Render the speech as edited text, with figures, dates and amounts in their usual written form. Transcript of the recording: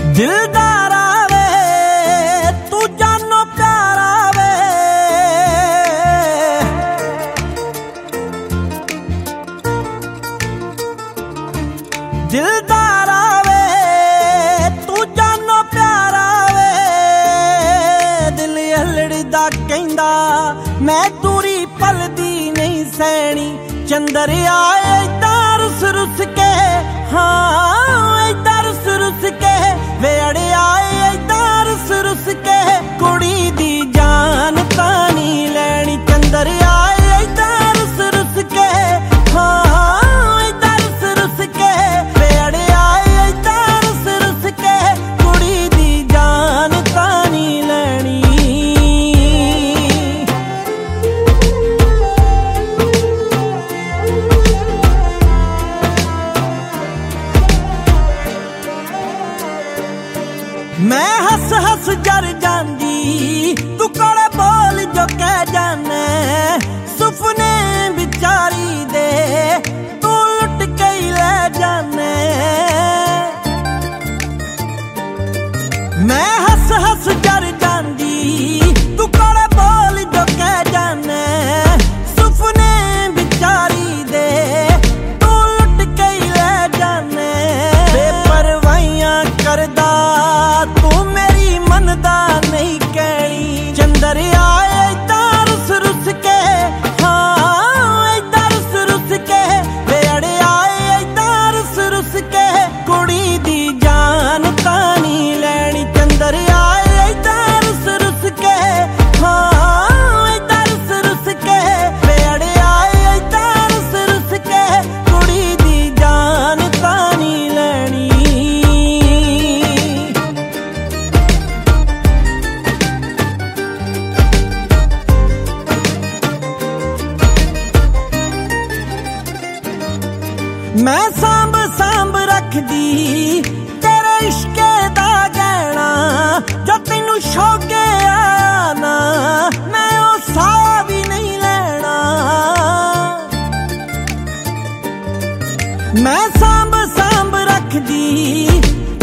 दिलदारा वे तू जानो प्यारा वे, दिलदारा वे तू जानो प्यारा वे। दिल हलड़दा कहंदा मैं दूरी पलदी नहीं सैनी, चंदर आए इदां रुस रुस के, हाँ इदां रुस रुस के, वे अड़े आए इदां रुस रुस के, कुड़ी दी जान तां नहीं लैनी। चंदर आए इदां रुस रुस के, हाँ इदां रुस रुस के, वे अड़े आए इदां रुस रुस के, कुड़ी दी जान तां नहीं लैनी। मैं हस हस जर जांदी तू कोले बोल जो कह जाने, सुपने बिचारी दे तू लुट के ही ले जाने। मैं हस हस जर जांदी तू कोले बोल जो कह जाने, सुपने बिचारी दे तू लुट के ही ले जाने। बेपरवाहियां करदा तू मेरी मनदा नहीं कहनी, चंदर आए इदां रुस रुस के, हाँ इदां रुस रुस के, वे अड़े आए इदां रुस रुस के, कुड़ी दी जान तां नहीं लैनी। चंदर आए इदां रुस रुस के, हाँ इदां रुस रुस के, वे अड़े आए इदां रुस रुस के, कुड़ी दी जान तां नहीं लैनी। मैं सांभ सांभ रखदी तेरे इश्के दा गहना, जो तेनू शौके आया ना मैं ओ सा भी नहीं लेना। मैं सांभ सांभ रखदी